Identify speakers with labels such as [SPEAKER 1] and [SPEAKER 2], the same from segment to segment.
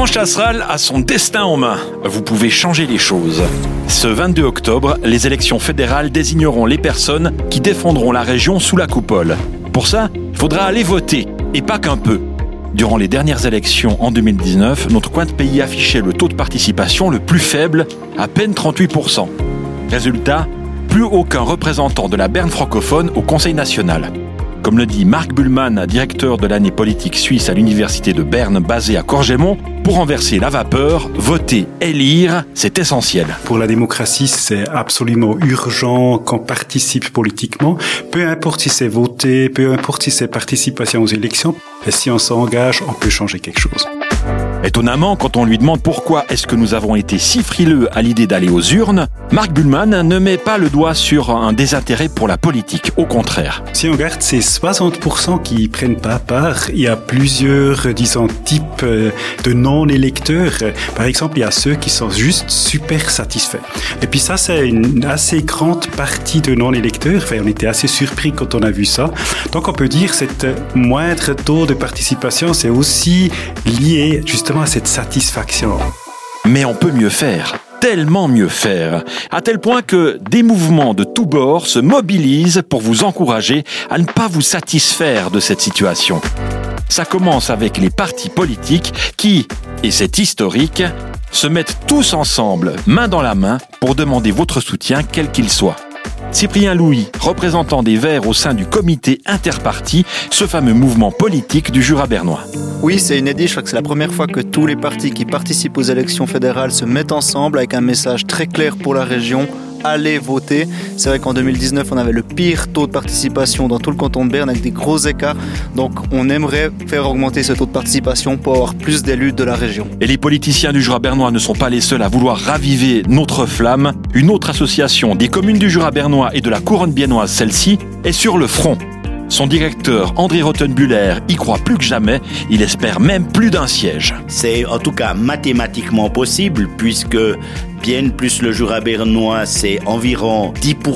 [SPEAKER 1] Grand Chasseral a son destin en main. Vous pouvez changer les choses. Ce 22 octobre, les élections fédérales désigneront les personnes qui défendront la région sous la coupole. Pour ça, il faudra aller voter, et pas qu'un peu. Durant les dernières élections en 2019, notre coin de pays affichait le taux de participation le plus faible, à peine 38%. Résultat, plus aucun représentant de la Berne francophone au Conseil national. Comme le dit Marc Buhlmann, directeur de l'année politique suisse à l'université de Berne basée à Corgémont, pour renverser la vapeur, voter, élire, c'est essentiel.
[SPEAKER 2] Pour la démocratie, c'est absolument urgent qu'on participe politiquement, peu importe si c'est voter, peu importe si c'est participation aux élections, et si on s'engage, on peut changer quelque chose.
[SPEAKER 1] Étonnamment, quand on lui demande pourquoi est-ce que nous avons été si frileux à l'idée d'aller aux urnes, Marc Buhlmann ne met pas le doigt sur un désintérêt pour la politique, au contraire.
[SPEAKER 2] Si on regarde ces 60% qui prennent pas part, il y a plusieurs, types de non-électeurs. Par exemple, il y a ceux qui sont juste super satisfaits. Et puis ça, c'est une assez grande partie de non-électeurs. Enfin, on était assez surpris quand on a vu ça. Donc on peut dire que cette moindre taux de participation, c'est aussi lié justement à cette satisfaction.
[SPEAKER 1] Mais on peut mieux faire, tellement mieux faire, à tel point que des mouvements de tous bords se mobilisent pour vous encourager à ne pas vous satisfaire de cette situation. Ça commence avec les partis politiques qui, et c'est historique, se mettent tous ensemble, main dans la main, pour demander votre soutien quel qu'il soit. Cyprien Louis, représentant des Verts au sein du comité interparti, ce fameux mouvement politique du Jura bernois.
[SPEAKER 3] Oui, c'est inédit. Je crois que c'est la première fois que tous les partis qui participent aux élections fédérales se mettent ensemble avec un message très clair pour la région. Allez voter. C'est vrai qu'en 2019, on avait le pire taux de participation dans tout le canton de Berne avec des gros écarts. Donc, on aimerait faire augmenter ce taux de participation pour avoir plus d'élus de la région.
[SPEAKER 1] Et les politiciens du Jura bernois ne sont pas les seuls à vouloir raviver notre flamme. Une autre association des communes du Jura bernois et de la couronne biennoise, celle-ci, est sur le front. Son directeur, André Rottenbuller, y croit plus que jamais. Il espère même plus d'un siège.
[SPEAKER 4] C'est en tout cas mathématiquement possible puisque Bienne plus le Jura bernois, c'est environ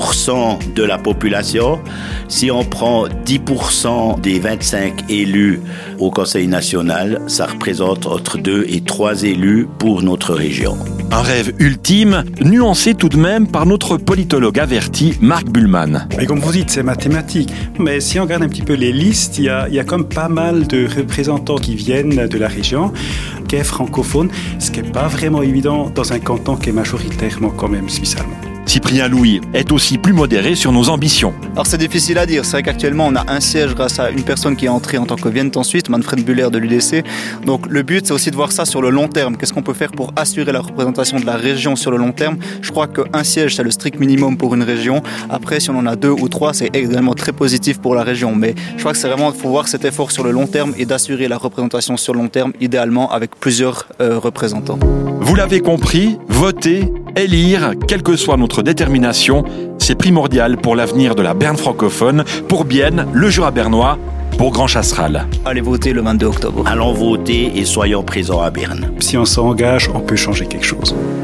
[SPEAKER 4] 10% de la population. Si on prend 10% des 25 élus au Conseil national, ça représente entre 2 et 3 élus pour notre région.
[SPEAKER 1] Un rêve ultime, nuancé tout de même par notre politologue averti, Marc Buhlmann.
[SPEAKER 2] Mais comme vous dites, c'est mathématique. Mais si on regarde un petit peu les listes, il y a comme pas mal de représentants qui viennent de la région, qui est francophone, ce qui n'est pas vraiment évident dans un canton qui est majoritairement quand même suisse-allemand.
[SPEAKER 1] Cyprien Louis est aussi plus modéré sur nos ambitions.
[SPEAKER 3] Alors c'est difficile à dire, c'est vrai qu'actuellement on a un siège grâce à une personne qui est entrée en tant que Vienne ensuite, Manfred Buller de l'UDC. Donc le but c'est aussi de voir ça sur le long terme. Qu'est-ce qu'on peut faire pour assurer la représentation de la région sur le long terme? Je crois qu'un siège c'est le strict minimum pour une région. Après si on en a 2 ou 3 c'est également très positif pour la région. Mais je crois que c'est vraiment, il faut voir cet effort sur le long terme et d'assurer la représentation sur le long terme, idéalement avec plusieurs représentants.
[SPEAKER 1] Vous l'avez compris, voter, élire, quelle que soit notre détermination, c'est primordial pour l'avenir de la Berne francophone, pour Bienne, le Jura bernois, pour Grand Chasseral.
[SPEAKER 3] Allez voter le 22 octobre.
[SPEAKER 4] Allons voter et soyons présents à Berne.
[SPEAKER 2] Si on s'engage, on peut changer quelque chose.